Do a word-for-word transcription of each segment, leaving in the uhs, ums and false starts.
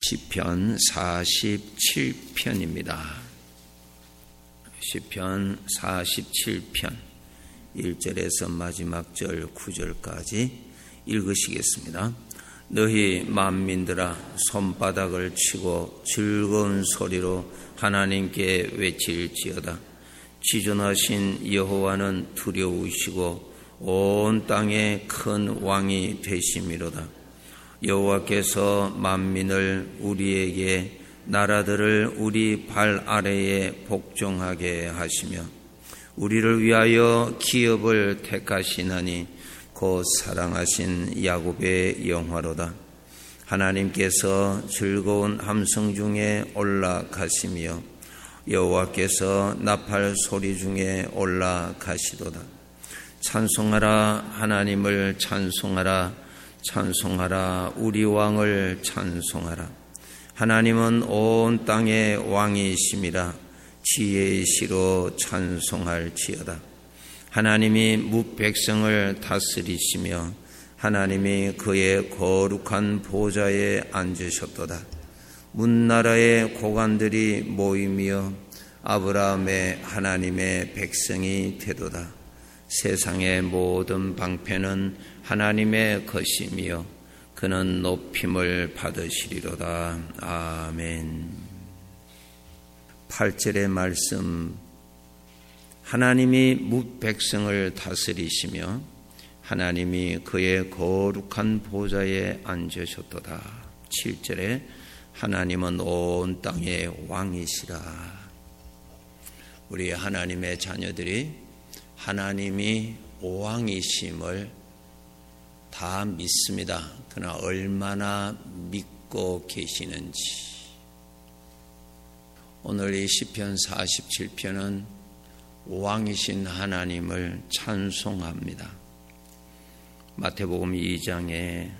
시편 사십칠 편입니다. 시편 사십칠 편 일 절에서 마지막 절 구 절까지 읽으시겠습니다. 너희 만민들아 손바닥을 치고 즐거운 소리로 하나님께 외칠지어다. 지존하신 여호와는 두려우시고 온 땅에 큰 왕이 되심이로다. 여호와께서 만민을 우리에게 나라들을 우리 발 아래에 복종하게 하시며 우리를 위하여 기업을 택하시나니 곧 사랑하신 야곱의 영화로다. 하나님께서 즐거운 함성 중에 올라가시며 여호와께서 나팔 소리 중에 올라가시도다. 찬송하라, 하나님을 찬송하라, 찬송하라, 우리 왕을 찬송하라. 하나님은 온 땅의 왕이심이라. 지혜의 시로 찬송할지어다. 하나님이 뭇백성을 다스리시며 하나님이 그의 거룩한 보좌에 앉으셨도다. 문나라의 고관들이 모이며 아브라함의 하나님의 백성이 되도다. 세상의 모든 방패는 하나님의 것이며 그는 높임을 받으시리로다. 아멘. 팔 절의 말씀, 하나님이 뭇백성을 다스리시며 하나님이 그의 거룩한 보좌에 앉으셨도다. 칠 절에 하나님은 온 땅의 왕이시라. 우리 하나님의 자녀들이 하나님이 왕이심을 다 믿습니다. 그러나 얼마나 믿고 계시는지. 오늘 이 시편 사십칠 편은 왕이신 하나님을 찬송합니다. 마태복음 이 장에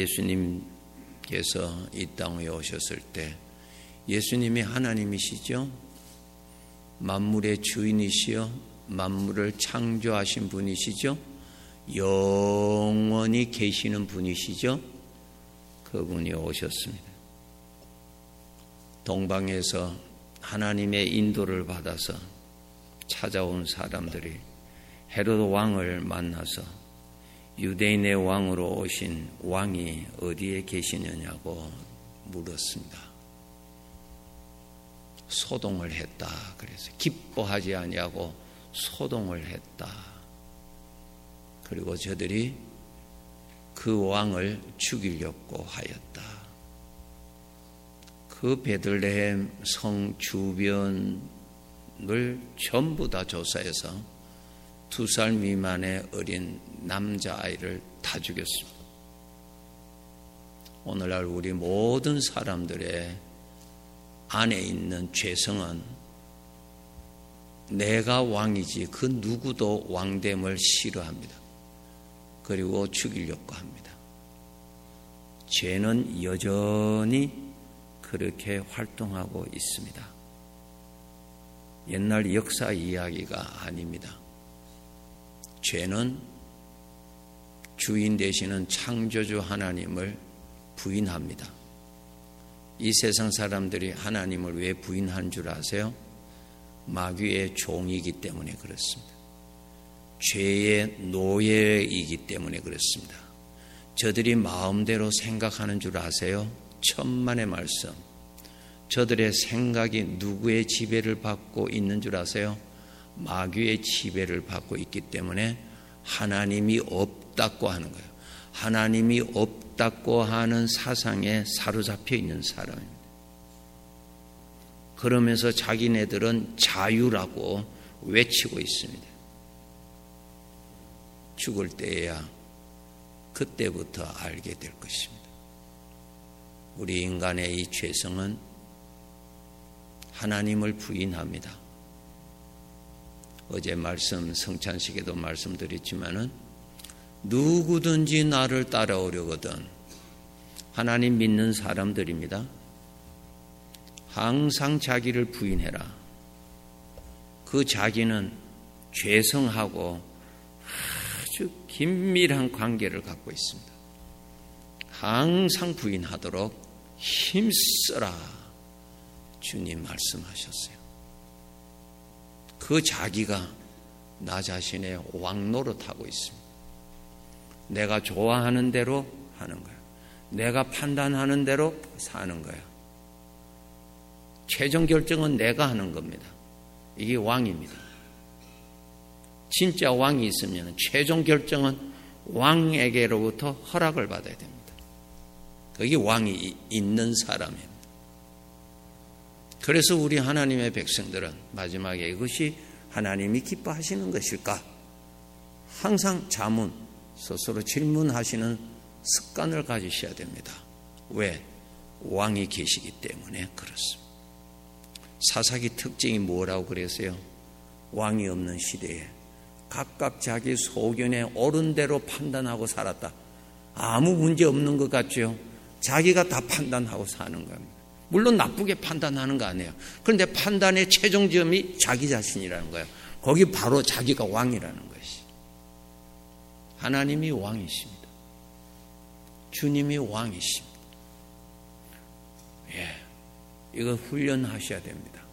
예수님께서 이 땅에 오셨을 때 예수님이 하나님이시죠. 만물의 주인이시요 만물을 창조하신 분이시죠. 영원히 계시는 분이시죠. 그분이 오셨습니다. 동방에서 하나님의 인도를 받아서 찾아온 사람들이 헤로드 왕을 만나서 유대인의 왕으로 오신 왕이 어디에 계시느냐고 물었습니다. 소동을 했다. 그래서 기뻐하지 아니하고 소동을 했다. 그리고 저들이 그 왕을 죽이려고 하였다. 그 베들레헴 성 주변을 전부 다 조사해서 두 살 미만의 어린 남자아이를 다 죽였습니다. 오늘날 우리 모든 사람들의 안에 있는 죄성은 내가 왕이지 그 누구도 왕됨을 싫어합니다. 그리고 죽이려고 합니다. 죄는 여전히 그렇게 활동하고 있습니다. 옛날 역사 이야기가 아닙니다. 죄는 주인 되시는 창조주 하나님을 부인합니다. 이 세상 사람들이 하나님을 왜 부인한 줄 아세요? 마귀의 종이기 때문에 그렇습니다. 죄의 노예이기 때문에 그렇습니다. 저들이 마음대로 생각하는 줄 아세요? 천만의 말씀. 저들의 생각이 누구의 지배를 받고 있는 줄 아세요? 마귀의 지배를 받고 있기 때문에 하나님이 없다고 하는 거예요. 하나님이 없다고 하는 사상에 사로잡혀 있는 사람입니다. 그러면서 자기네들은 자유라고 외치고 있습니다. 죽을 때에야 그때부터 알게 될 것입니다. 우리 인간의 이 죄성은 하나님을 부인합니다. 어제 말씀 성찬식에도 말씀드렸지만은 누구든지 나를 따라오려거든 하나님 믿는 사람들입니다. 항상 자기를 부인해라. 그 자기는 죄성하고 아주 긴밀한 관계를 갖고 있습니다. 항상 부인하도록 힘써라 주님 말씀하셨어요. 그 자기가 나 자신의 왕노릇하고 있습니다. 내가 좋아하는 대로 하는 거야. 내가 판단하는 대로 사는 거야. 최종 결정은 내가 하는 겁니다. 이게 왕입니다. 진짜 왕이 있으면 최종 결정은 왕에게로부터 허락을 받아야 됩니다. 그게 왕이 있는 사람입니다. 그래서 우리 하나님의 백성들은 마지막에 이것이 하나님이 기뻐하시는 것일까? 항상 자문, 스스로 질문하시는 습관을 가지셔야 됩니다. 왜? 왕이 계시기 때문에 그렇습니다. 사사기 특징이 뭐라고 그랬어요? 왕이 없는 시대에 각각 자기 소견에 옳은 대로 판단하고 살았다. 아무 문제 없는 것 같죠? 자기가 다 판단하고 사는 겁니다. 물론 나쁘게 판단하는 거 아니에요. 그런데 판단의 최종점이 자기 자신이라는 거예요. 거기 바로 자기가 왕이라는 것이. 하나님이 왕이십니다. 주님이 왕이십니다. 예, 이거 훈련하셔야 됩니다.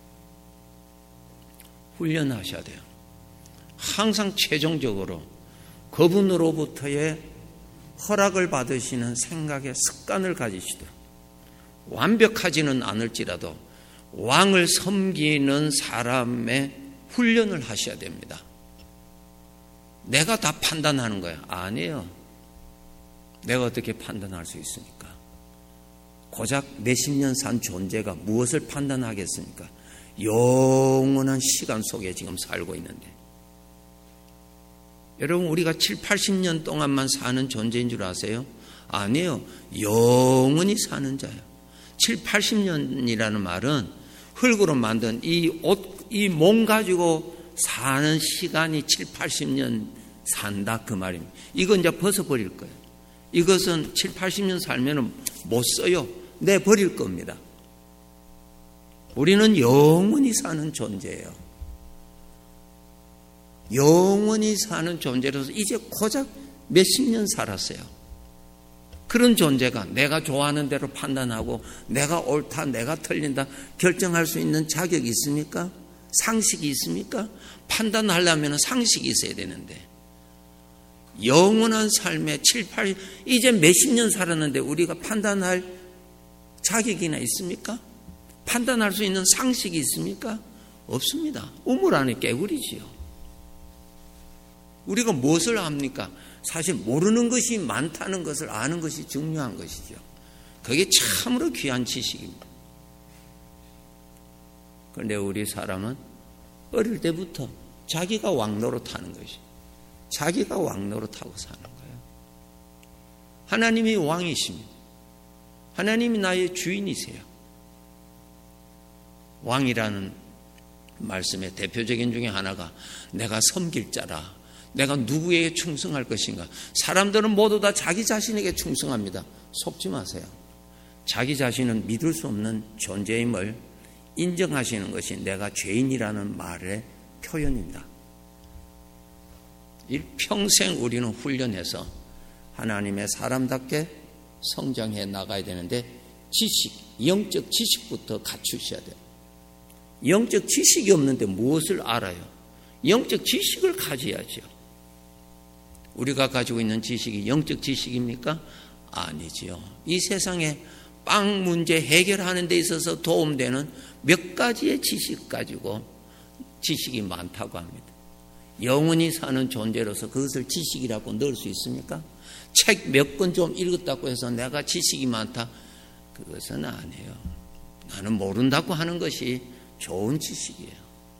훈련하셔야 돼요. 항상 최종적으로 그분으로부터의 허락을 받으시는 생각의 습관을 가지시도록, 완벽하지는 않을지라도 왕을 섬기는 사람의 훈련을 하셔야 됩니다. 내가 다 판단하는 거야. 아니에요. 내가 어떻게 판단할 수 있습니까? 고작 몇십 년 산 존재가 무엇을 판단하겠습니까? 영원한 시간 속에 지금 살고 있는데. 여러분, 우리가 칠, 팔십 년 동안만 사는 존재인 줄 아세요? 아니에요. 영원히 사는 자예요. 칠, 팔십 년이라는 말은 흙으로 만든 이 옷, 이 몸 가지고 사는 시간이 칠, 팔십 년 산다 그 말입니다. 이거 이제 벗어버릴 거예요. 이것은 칠, 팔십 년 살면 못 써요. 내버릴 겁니다. 우리는 영원히 사는 존재예요. 영원히 사는 존재로서 이제 고작 몇십 년 살았어요. 그런 존재가 내가 좋아하는 대로 판단하고 내가 옳다, 내가 틀린다 결정할 수 있는 자격이 있습니까? 상식이 있습니까? 판단하려면 상식이 있어야 되는데, 영원한 삶에 칠, 팔, 이제 몇십 년 살았는데 우리가 판단할 자격이나 있습니까? 판단할 수 있는 상식이 있습니까? 없습니다. 우물 안에 깨구리지요. 우리가 무엇을 압니까? 사실 모르는 것이 많다는 것을 아는 것이 중요한 것이죠. 그게 참으로 귀한 지식입니다. 그런데 우리 사람은 어릴 때부터 자기가 왕노릇하는 것이, 자기가 왕노릇하고 사는 거예요. 하나님이 왕이십니다. 하나님이 나의 주인이세요. 왕이라는 말씀의 대표적인 중에 하나가 내가 섬길 자라, 내가 누구에게 충성할 것인가. 사람들은 모두 다 자기 자신에게 충성합니다. 속지 마세요. 자기 자신은 믿을 수 없는 존재임을 인정하시는 것이 내가 죄인이라는 말의 표현입니다. 일평생 우리는 훈련해서 하나님의 사람답게 성장해 나가야 되는데, 지식, 영적 지식부터 갖추셔야 돼요. 영적 지식이 없는데 무엇을 알아요? 영적 지식을 가져야죠. 우리가 가지고 있는 지식이 영적 지식입니까? 아니지요. 이 세상에 빵 문제 해결하는 데 있어서 도움되는 몇 가지의 지식 가지고 지식이 많다고 합니다. 영원히 사는 존재로서 그것을 지식이라고 넣을 수 있습니까? 책 몇 권 좀 읽었다고 해서 내가 지식이 많다, 그것은 아니에요. 나는 모른다고 하는 것이 좋은 지식이에요.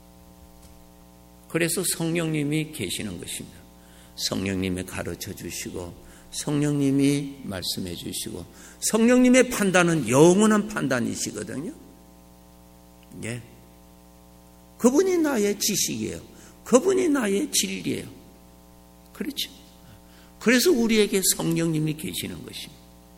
그래서 성령님이 계시는 것입니다. 성령님이 가르쳐 주시고 성령님이 말씀해 주시고, 성령님의 판단은 영원한 판단이시거든요. 예. 그분이 나의 지식이에요. 그분이 나의 진리예요. 그렇죠. 그래서 우리에게 성령님이 계시는 것입니다.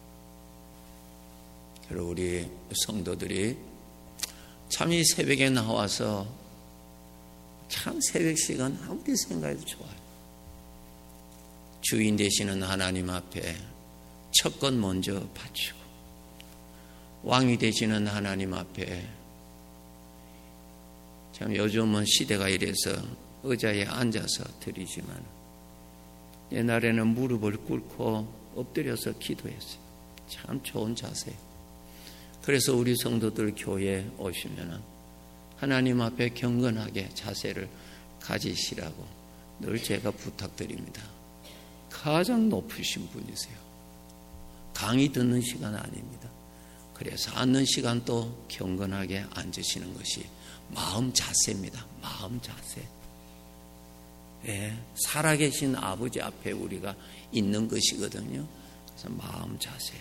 그리고 우리 성도들이 참 이 새벽에 나와서 참 새벽 시간 아무리 생각해도 좋아요. 주인 되시는 하나님 앞에 첫 건 먼저 바치고, 왕이 되시는 하나님 앞에, 참 요즘은 시대가 이래서 의자에 앉아서 드리지만 옛날에는 무릎을 꿇고 엎드려서 기도했어요. 참 좋은 자세. 그래서 우리 성도들 교회에 오시면은 하나님 앞에 경건하게 자세를 가지시라고 늘 제가 부탁드립니다. 가장 높으신 분이세요. 강의 듣는 시간 아닙니다. 그래서 앉는 시간도 경건하게 앉으시는 것이 마음 자세입니다. 마음 자세. 예, 살아계신 아버지 앞에 우리가 있는 것이거든요. 그래서 마음 자세.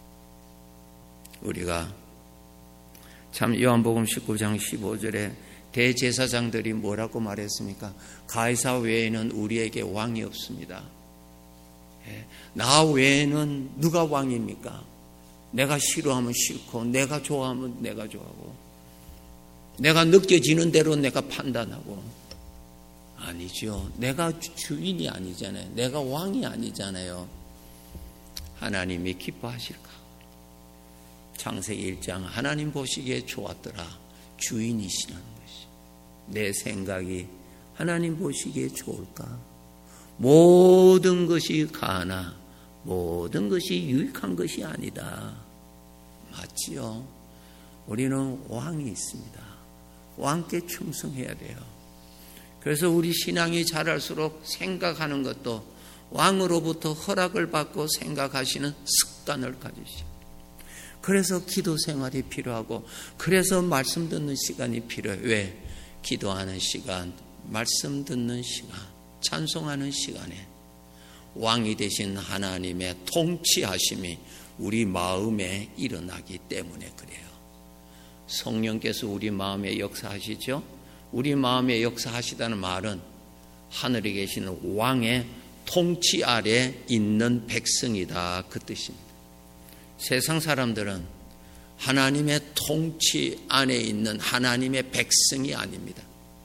우리가 참 요한복음 십구 장 십오 절에 대제사장들이 뭐라고 말했습니까? 가이사 외에는 우리에게 왕이 없습니다. 예, 나 외에는 누가 왕입니까? 내가 싫어하면 싫고 내가 좋아하면 내가 좋아하고 내가 느껴지는 대로 내가 판단하고. 아니죠. 내가 주인이 아니잖아요. 내가 왕이 아니잖아요. 하나님이 기뻐하실까? 창세기 일 장 하나님 보시기에 좋았더라. 주인이시라는 것이. 내 생각이 하나님 보시기에 좋을까? 모든 것이 가나 모든 것이 유익한 것이 아니다. 맞지요? 우리는 왕이 있습니다. 왕께 충성해야 돼요. 그래서 우리 신앙이 자랄수록 생각하는 것도 왕으로부터 허락을 받고 생각하시는 습관을 가지시죠. 그래서 기도 생활이 필요하고 그래서 말씀 듣는 시간이 필요해요. 왜? 기도하는 시간, 말씀 듣는 시간, 찬송하는 시간에 왕이 되신 하나님의 통치하심이 우리 마음에 일어나기 때문에 그래요. 성령께서 우리 마음에 역사하시죠. 우리 마음에 역사하시다는 말은 하늘에 계시는 왕의 통치 아래 있는 백성이다, 그 뜻입니다. 세상 사람들은 하나님의 통치 안에 있는 하나님의 백성이 아닙니다.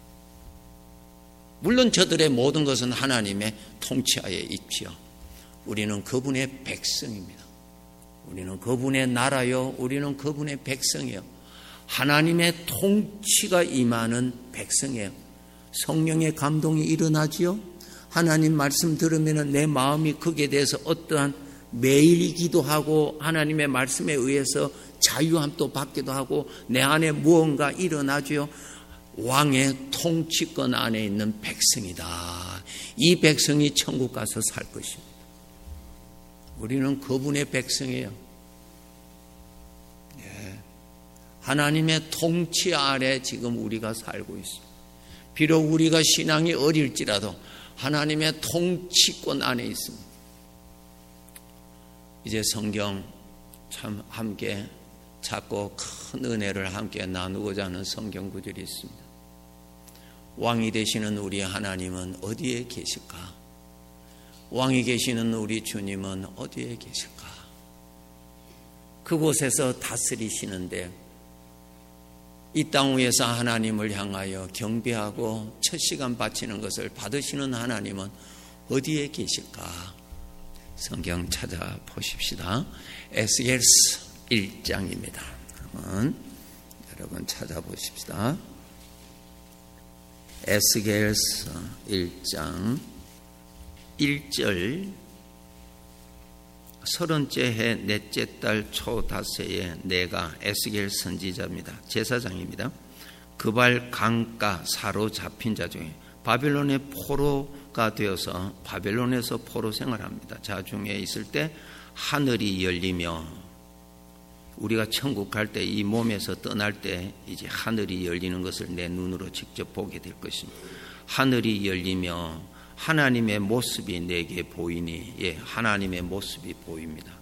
물론 저들의 모든 것은 하나님의 통치하에 있지요. 우리는 그분의 백성입니다. 우리는 그분의 나라요, 우리는 그분의 백성이요. 하나님의 통치가 임하는 백성이에요. 성령의 감동이 일어나지요. 하나님 말씀 들으면 내 마음이 거기에 대해서 어떠한 매일 기도하고 하나님의 말씀에 의해서 자유함도 받기도 하고 내 안에 무언가 일어나지요. 왕의 통치권 안에 있는 백성이다. 이 백성이 천국 가서 살 것입니다. 우리는 그분의 백성이에요. 하나님의 통치 아래 지금 우리가 살고 있습니다. 비록 우리가 신앙이 어릴지라도 하나님의 통치권 안에 있습니다. 이제 성경 참 함께 작고 큰 은혜를 함께 나누고자 하는 성경 구절이 있습니다. 왕이 되시는 우리 하나님은 어디에 계실까? 왕이 계시는 우리 주님은 어디에 계실까? 그곳에서 다스리시는데 이 땅 위에서 하나님을 향하여 경배하고 첫 시간 바치는 것을 받으시는 하나님은 어디에 계실까? 성경 찾아보십시다. 에스겔서 일 장입니다. 한번 여러분 찾아보십시다. 에스겔서 일 장 일 절 서른째 해 넷째 달 초 닷새에 내가 에스겔 선지자입니다. 제사장입니다. 그발 강가 사로잡힌 자 중에 바벨론의 포로가 되어서 바벨론에서 포로 생활합니다. 자 중에 있을 때 하늘이 열리며 우리가 천국 갈 때 이 몸에서 떠날 때 이제 하늘이 열리는 것을 내 눈으로 직접 보게 될 것입니다. 하늘이 열리며 하나님의 모습이 내게 보이니, 예, 하나님의 모습이 보입니다.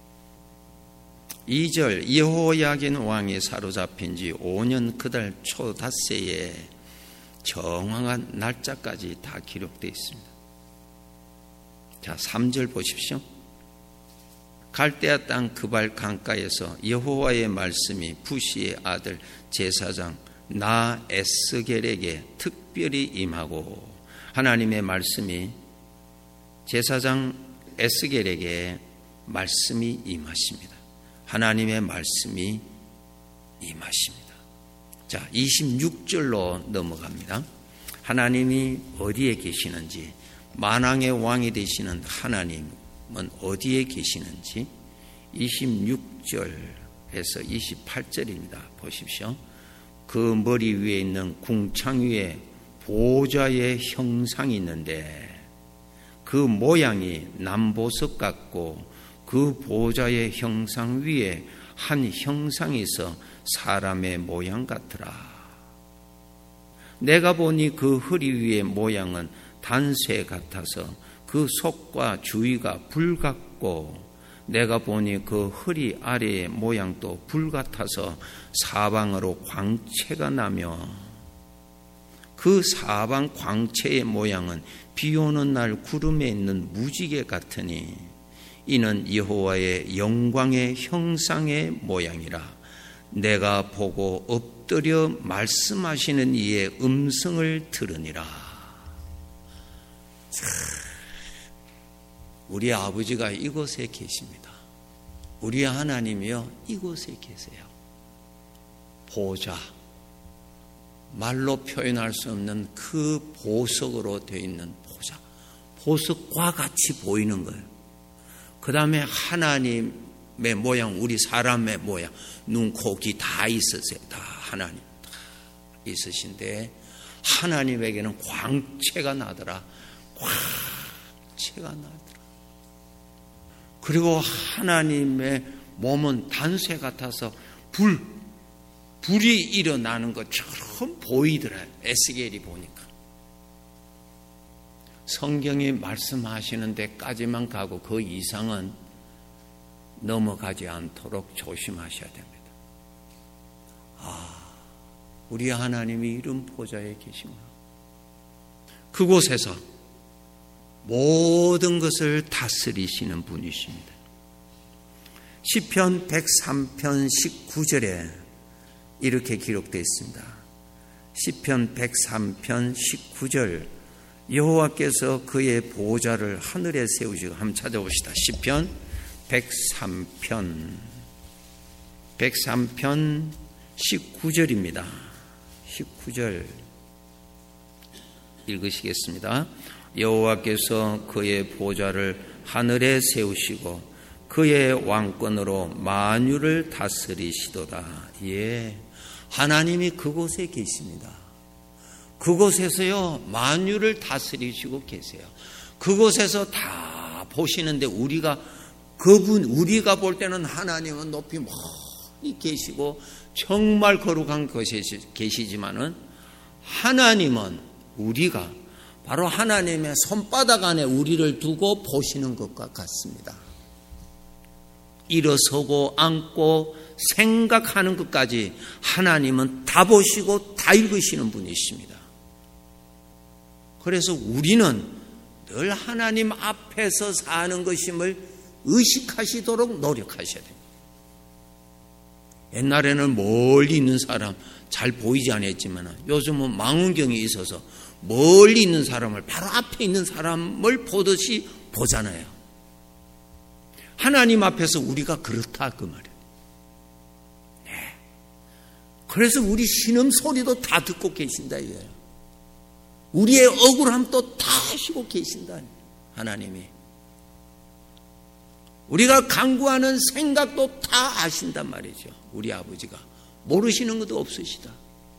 이 절 여호야긴 왕이 사로잡힌 지 오 년 그달 초 닷새에 정확한 날짜까지 다 기록되어 있습니다. 자, 삼 절 보십시오. 갈대아 땅 그발 강가에서 여호와의 말씀이 부시의 아들 제사장 나 에스겔에게 특별히 임하고, 하나님의 말씀이 제사장 에스겔에게 말씀이 임하십니다. 하나님의 말씀이 임하십니다. 자, 이십육 절로 넘어갑니다. 하나님이 어디에 계시는지, 만왕의 왕이 되시는 하나님은 어디에 계시는지 이십육 절에서 이십팔 절입니다. 보십시오. 그 머리 위에 있는 궁창 위에 보좌의 형상이 있는데 그 모양이 남보석 같고 그 보좌의 형상 위에 한 형상이 있어 사람의 모양 같더라. 내가 보니 그 허리 위의 모양은 단쇠 같아서 그 속과 주위가 불 같고 내가 보니 그 허리 아래의 모양도 불 같아서 사방으로 광채가 나며 그 사방 광채의 모양은 비 오는 날 구름에 있는 무지개 같으니 이는 여호와의 영광의 형상의 모양이라. 내가 보고 엎드려 말씀하시는 이의 음성을 들으니라. 우리 아버지가 이곳에 계십니다. 우리 하나님이요 이곳에 계세요. 보좌, 말로 표현할 수 없는 그 보석으로 되어 있는 보좌, 보석과 같이 보이는 거예요. 그 다음에 하나님의 모양, 우리 사람의 모양, 눈, 코, 귀 다 있으세요. 다 하나님 다 있으신데 하나님에게는 광채가 나더라. 광채가 나더라. 그리고 하나님의 몸은 단쇠 같아서 불, 불이 일어나는 것처럼 보이더라. 에스겔이 보니까. 성경이 말씀하시는 데까지만 가고 그 이상은 넘어가지 않도록 조심하셔야 됩니다. 아, 우리 하나님이 이런 보좌에 계시구나. 그곳에서 모든 것을 다스리시는 분이십니다. 시편 백삼 편 십구 절에 이렇게 기록되어 있습니다. 시편 백삼 편 십구 절, 여호와께서 그의 보좌를 하늘에 세우시고, 한번 찾아봅시다. 시편 백삼 편 백삼 편 십구 절입니다. 십구 절 읽으시겠습니다. 여호와께서 그의 보좌를 하늘에 세우시고 그의 왕권으로 만유를 다스리시도다. 예, 하나님이 그곳에 계십니다. 그곳에서요 만유를 다스리시고 계세요. 그곳에서 다 보시는데 우리가 그분 우리가 볼 때는 하나님은 높이 멀리 계시고 정말 거룩한 것이 계시지만은 하나님은 우리가 바로 하나님의 손바닥 안에 우리를 두고 보시는 것과 같습니다. 일어서고 앉고 생각하는 것까지 하나님은 다 보시고 다 읽으시는 분이십니다. 그래서 우리는 늘 하나님 앞에서 사는 것임을 의식하시도록 노력하셔야 됩니다. 옛날에는 멀리 있는 사람 잘 보이지 않았지만 요즘은 망원경이 있어서 멀리 있는 사람을 바로 앞에 있는 사람을 보듯이 보잖아요. 하나님 앞에서 우리가 그렇다 그 말이에요. 네. 그래서 우리 신음 소리도 다 듣고 계신다 이거예요. 우리의 억울함도 다 아시고 계신다 하나님이. 우리가 간구하는 생각도 다 아신단 말이죠. 우리 아버지가 모르시는 것도 없으시다.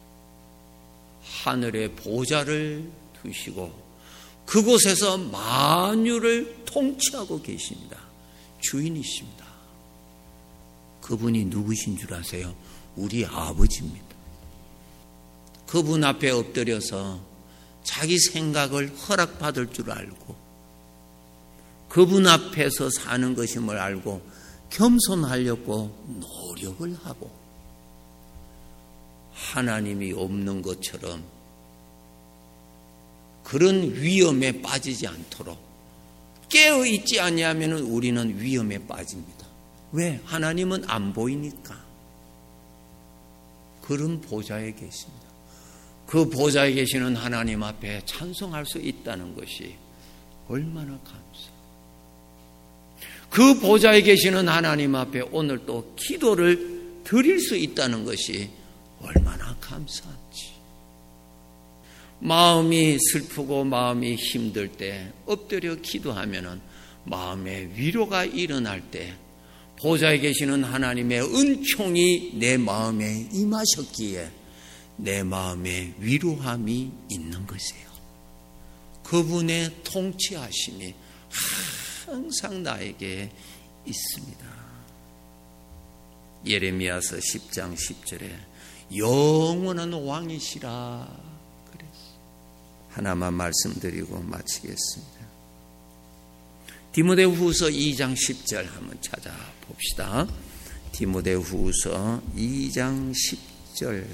하늘의 보좌를 두시고 그곳에서 만유를 통치하고 계십니다. 주인이십니다. 그분이 누구신 줄 아세요? 우리 아버지입니다. 그분 앞에 엎드려서 자기 생각을 허락받을 줄 알고 그분 앞에서 사는 것임을 알고 겸손하려고 노력을 하고 하나님이 없는 것처럼 그런 위험에 빠지지 않도록 깨어있지 아니하면 우리는 위험에 빠집니다. 왜? 하나님은 안 보이니까. 그런 보좌에 계십니다. 그 보좌에 계시는 하나님 앞에 찬송할 수 있다는 것이 얼마나 감사해요. 그 보좌에 계시는 하나님 앞에 오늘 또 기도를 드릴 수 있다는 것이 얼마나 감사한지. 마음이 슬프고 마음이 힘들 때 엎드려 기도하면은 마음에 위로가 일어날 때 보좌에 계시는 하나님의 은총이 내 마음에 임하셨기에 내 마음에 위로함이 있는 것이에요. 그분의 통치하심이 항상 나에게 있습니다. 예레미야서 십 장 십 절에 영원한 왕이시라 그랬어요. 하나만 말씀드리고 마치겠습니다. 디모데후서 이 장 십 절 한번 찾아봅시다. 디모데후서 이 장 십 절.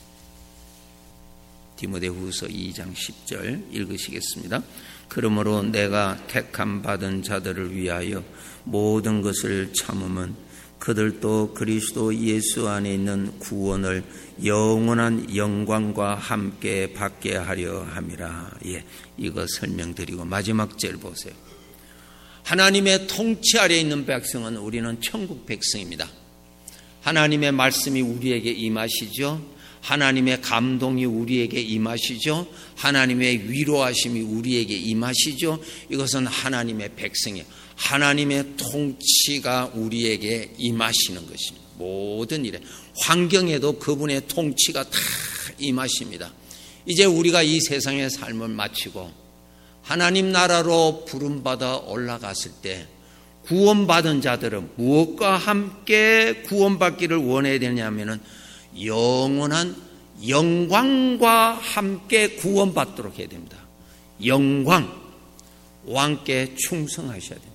디모데후서 이 장 십 절 읽으시겠습니다. 그러므로 내가 택함 받은 자들을 위하여 모든 것을 참음은 그들도 그리스도 예수 안에 있는 구원을 영원한 영광과 함께 받게 하려 함이라. 예, 이거 설명드리고 마지막 절 보세요. 하나님의 통치 아래 있는 백성은 우리는 천국 백성입니다. 하나님의 말씀이 우리에게 임하시죠. 하나님의 감동이 우리에게 임하시죠. 하나님의 위로하심이 우리에게 임하시죠. 이것은 하나님의 백성이에요. 하나님의 통치가 우리에게 임하시는 것입니다. 모든 일에 환경에도 그분의 통치가 다 임하십니다. 이제 우리가 이 세상의 삶을 마치고 하나님 나라로 부름받아 올라갔을 때 구원받은 자들은 무엇과 함께 구원받기를 원해야 되냐면은 영원한 영광과 함께 구원받도록 해야 됩니다. 영광, 왕께 충성하셔야 됩니다.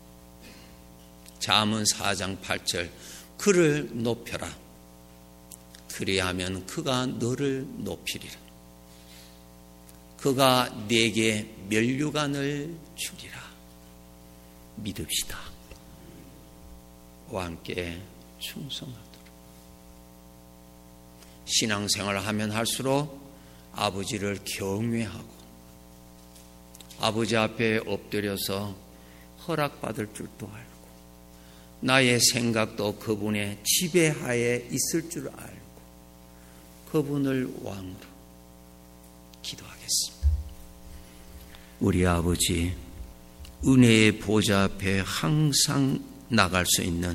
잠언 사 장 팔 절 그를 높여라. 그리하면 그가 너를 높이리라. 그가 네게 면류관을 주리라. 믿읍시다. 왕께 충성하도록. 신앙생활을 하면 할수록 아버지를 경외하고 아버지 앞에 엎드려서 허락받을 줄도 알고 나의 생각도 그분의 지배하에 있을 줄 알고 그분을 왕으로 기도하겠습니다. 우리 아버지, 은혜의 보좌 앞에 항상 나갈 수 있는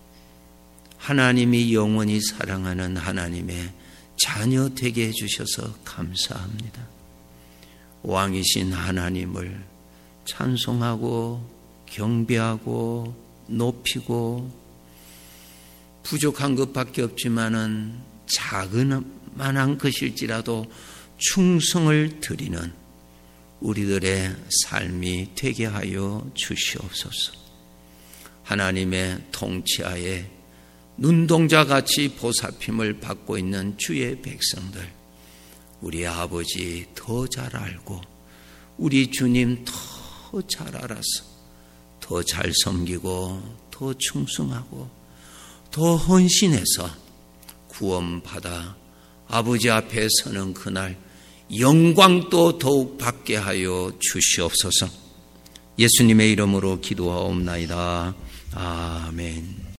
하나님이 영원히 사랑하는 하나님의 자녀 되게 해주셔서 감사합니다. 왕이신 하나님을 찬송하고 경배하고 높이고 부족한 것밖에 없지만은 작은 만한 것일지라도 충성을 드리는 우리들의 삶이 되게 하여 주시옵소서. 하나님의 통치하에 눈동자같이 보살핌을 받고 있는 주의 백성들, 우리 아버지 더 잘 알고 우리 주님 더 잘 알아서 더 잘 섬기고 더 충성하고 더 헌신해서 구원받아 아버지 앞에 서는 그날 영광도 더욱 받게 하여 주시옵소서. 예수님의 이름으로 기도하옵나이다. 아멘.